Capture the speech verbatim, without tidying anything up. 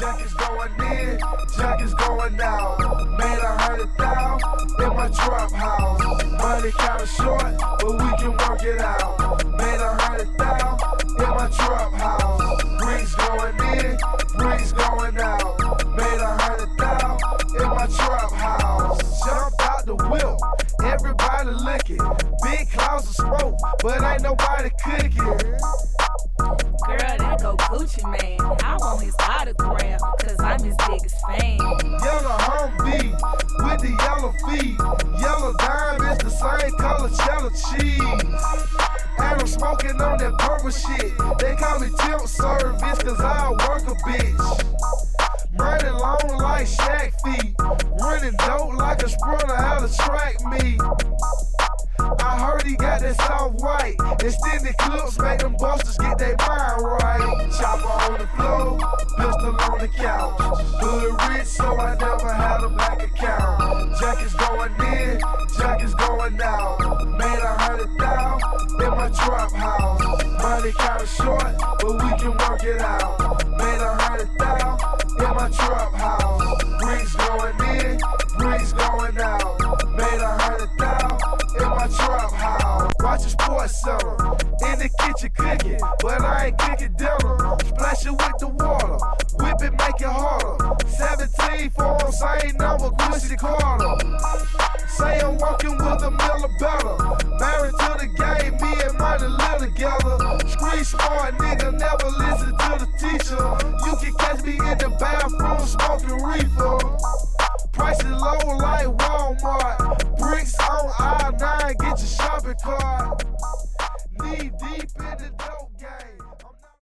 Jack is going in, Jack is going out. Made a hundred thousand in my trap house. Money kinda short, but we can work it out. Made a hundred thousand in my trap house. Bricks going in, bricks going out. Made a hundred thousand in my trap house. Jumped out the whip, everybody looking. Big clouds of smoke, but ain't nobody cooking. Girl, that go Gucci Mane. I want his autograph, cause I'm his biggest fan. Yellow Humvee with the yellow feet. Yellow dime is the same color cheddar cheese. And I'm smoking on that purple shit. They call me temp service, cause I work a bitch. Running long like Shaq feet. Running dope like a sprinter out of track meet. I heard he got that soft white. Extended clips make them busters get their mind right. Chopper on the floor, pistol on the couch. Hood rich, so I never had a bank account. Jack is going in, Jack is going out. Made a hundred thousand in my trap house. Money kinda short, but we can work it out. Made a hundred thousand in my trap house. Bricks going in, bricks going out. Made a hundred thousand in my trap house. Watch a sports center, in the kitchen cooking, but I ain't cooking dinner. Splash it with the water, whip it, make it harder. seventeen for them, same number, Quincy Carter. Say I'm working with a Miller better. Married to the game, me and Money live together. Street smart nigga, never listen to the teacher. You can catch me in the bathroom smoking reefer. Prices low like Walmart. Bricks on aisle nine, get your shopping cart. Knee deep in the